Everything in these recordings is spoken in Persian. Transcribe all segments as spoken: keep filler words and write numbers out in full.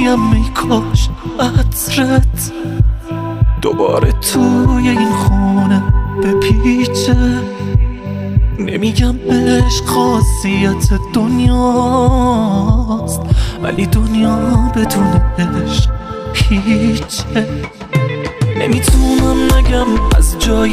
تویم ای کاش عطرت دوباره توی این خونه بپیچه. نمیگم عشق خاصیت دنیاست، ولی دنیا بدون عشق هیچه. نمیتونم نگم از جای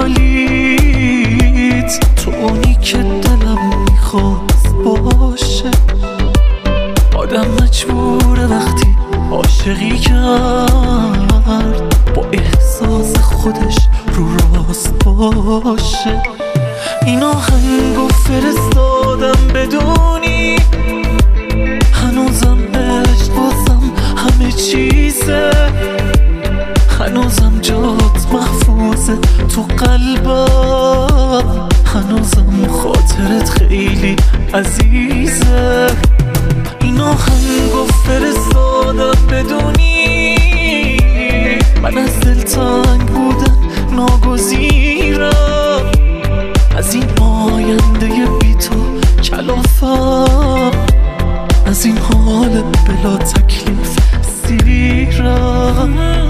خالیت، تو اونی که دلم میخواست باشه. آدم مجبوره وقتی عاشقی کرد با احساس خودش رو راست باشه. این آهنگو فرستادم بدونی هنوزم عشق بازم همه چیزه، هنوزم جات محفوظه تو قلبم، هنوزم خاطرت خیلی عزیزه. این آهنگو فرستادم بدونی من از دل تنگ بودن ناگزیرم، از این آینده بی تو کلافم، از این حال بلا تکلیف سیرم.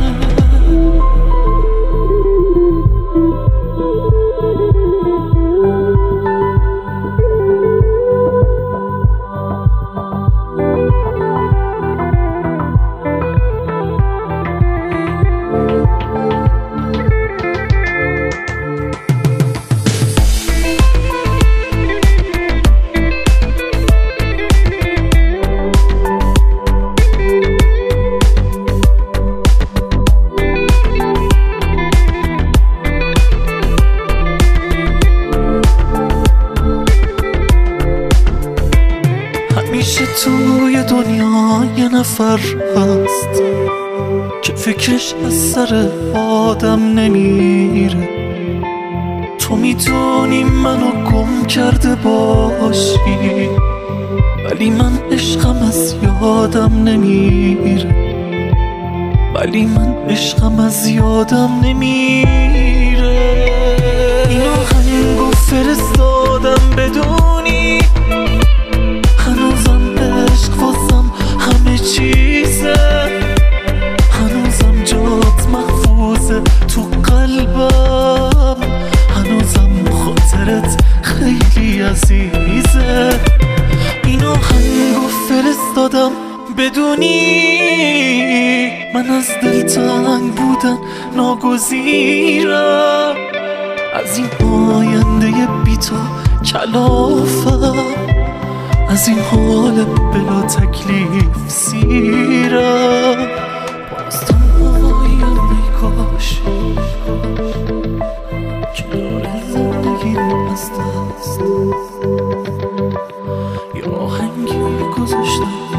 همیشه توی دنیا یه نفر هست که فکرش از سر آدم نمیره. تو میدونی منو گم کرده باشی، ولی من عشقم از یادم نمیره، ولی من عشقم از یادم نمیره. این آهنگو فرستادم بدونی هنوزم عشق واسم همه چیزه، هنوزم جات محفوظه تو قلبم، هنوزم خاطرت خیلی عزیزه. این آهنگو فرستادم بدونی من از دل تنگ بودن ناگزیرم، از این آینده بی تو کلافم، از این حال بلا تکلیف سیرم. باز تنهاییم ای کاش کنار زندگیم از دست یه آهنگی گذاشتم